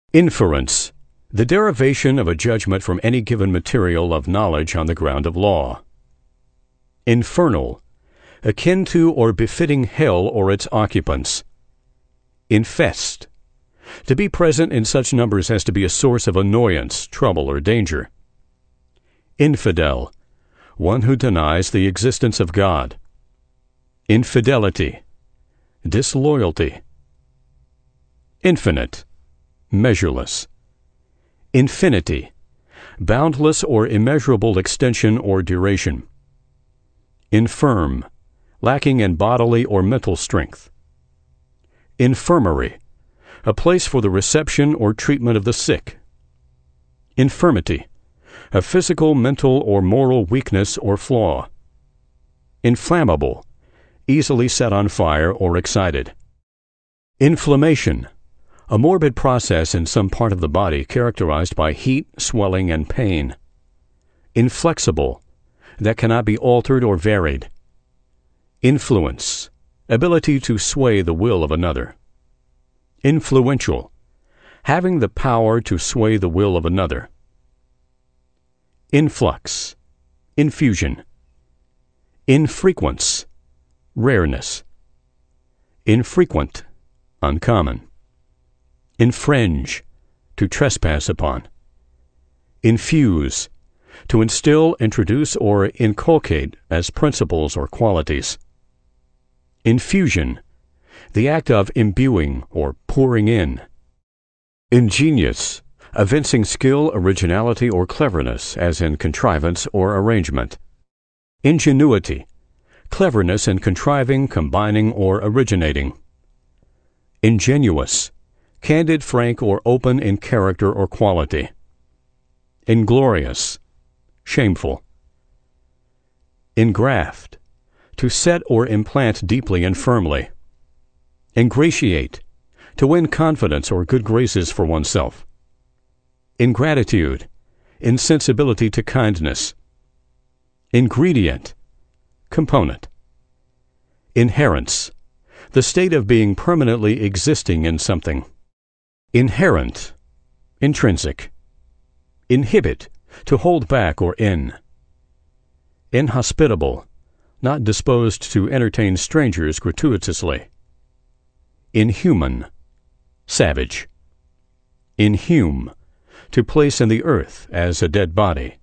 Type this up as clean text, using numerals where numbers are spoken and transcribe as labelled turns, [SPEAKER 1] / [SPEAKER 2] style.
[SPEAKER 1] Inference, the derivation of a judgment from any given material of knowledge on the ground of law. Infernal, akin to or befitting hell or its occupants. Infest, to be present in such numbers as to be a source of annoyance, trouble, or danger. Infidel, one who denies the existence of God. Infidelity, disloyalty. Infinite, measureless. Infinity, boundless or immeasurable extension or duration. Infirm, lacking in bodily or mental strength. Infirmary, a place for the reception or treatment of the sick. Infirmity, a physical, mental, or moral weakness or flaw. Inflammable, easily set on fire or excited. Inflammation, a morbid process in some part of the body characterized by heat, swelling, and pain. Inflexible, that cannot be altered or varied. Influence, ability to sway the will of another. Influential, having the power to sway the will of another. Influx, infusion. Infrequence, rareness. Infrequent, uncommon. Infringe, to trespass upon. Infuse, to instill, introduce, or inculcate as principles or qualities. Infusion, the act of imbuing or pouring in. Ingenious, evincing skill, originality, or cleverness, as in contrivance or arrangement. Ingenuity, cleverness in contriving, combining, or originating. Ingenuous, candid, frank, or open in character or quality. Inglorious, shameful. Engraft, to set or implant deeply and firmly. Ingratiate, to win confidence or good graces for oneself. Ingratitude, insensibility to kindness. Ingredient, component. Inherence, the state of being permanently existing in something. Inherent, intrinsic. Inhibit, to hold back or in. Inhospitable, not disposed to entertain strangers gratuitously. Inhuman, savage. Inhume, to place in the earth as a dead body.